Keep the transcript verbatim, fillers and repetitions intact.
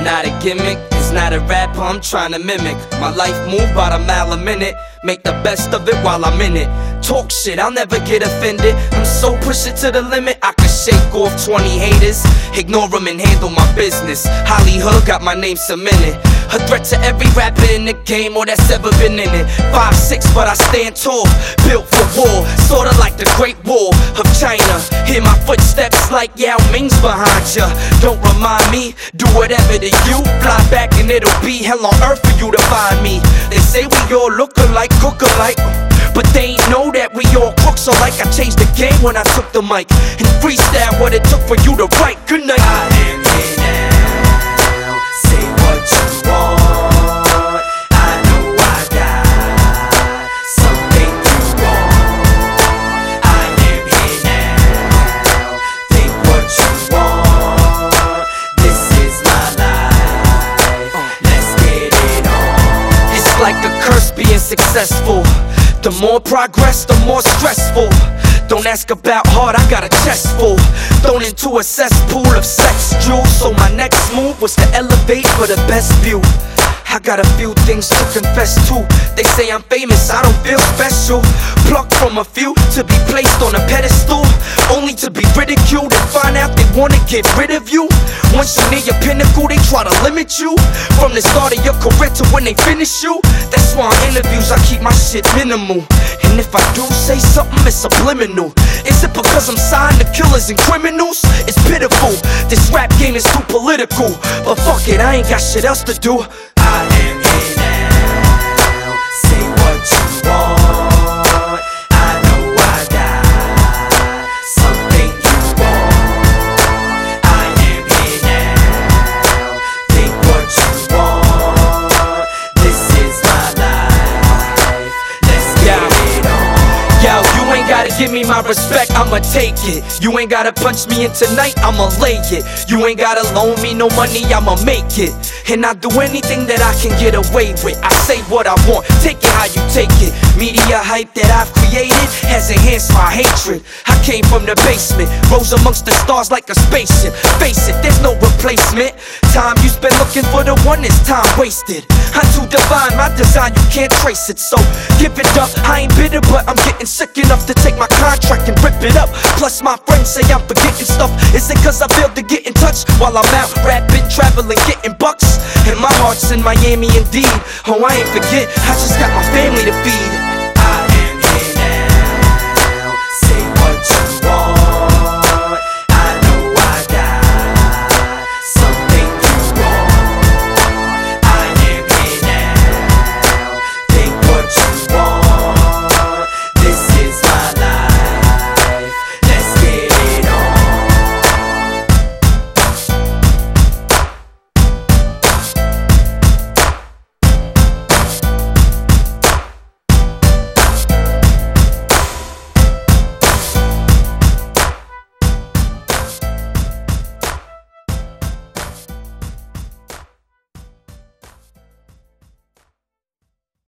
not a gimmick, it's not a rapper I'm trying to mimic. My life move about a mile a minute, make the best of it while I'm in it. Talk shit, I'll never get offended. I'm so push it to the limit, I can shake off twenty haters, ignore them and handle my business. Holly Hood got my name cemented, a threat to every rapper in the game or that's ever been in it. Five six but I stand tall, built for war, sorta like the Great Wall of China. Hear my footsteps like Yao Ming's behind ya. Don't remind me, do whatever to you, fly back and it'll be hell on earth for you to find me. They say we all look alike, cook alike, but they ain't know that we all crooks alike. I changed the game when I took the mic and freestyle what it took for you to write. Good night. I am here now, say what you want. I know I got something you want. I am here now, think what you want. This is my life, let's get it on. It's like a curse being successful. The more progress, the more stressful. Don't ask about heart, I got a chest full, thrown into a cesspool of sex jewels. So my next move was to elevate for the best view. I got a few things to confess to. They say I'm famous, I don't feel special. Plucked from a few to be placed on a pedestal, only to be ridiculed and find out they wanna get rid of you. Once you're near your pinnacle, they try to limit you from the start of your career to when they finish you. That's why in interviews I keep my shit minimal, and if I do say something, it's subliminal. Is it because I'm signed to killers and criminals? It's pitiful, this rap game is too political, but fuck it, I ain't got shit else to do. I am here now, say what you want. I know I got something you want. I am here now, think what you want. This is my life, let's get it on. Yo, you ain't gotta give me my respect, I'ma take it. You ain't gotta punch me in tonight, I'ma lay it. You ain't gotta loan me no money, I'ma make it. And I do anything that I can get away with. I say what I want, take it how you take it. Media hype that I've created has enhanced my hatred. I came from the basement, rose amongst the stars like a spaceship. Face it, there's no replacement. Time you spend looking for the one is time wasted. I'm too divine, my design, you can't trace it. So give it up, I ain't bitter, but I'm getting sick enough to take my contract and rip it up. Plus my friends say I'm forgetting stuff. Is it cause I failed to get in touch while I'm out rapping, traveling, getting bucks? And my heart's in Miami indeed. Oh, I ain't forget, I just got my family to feed.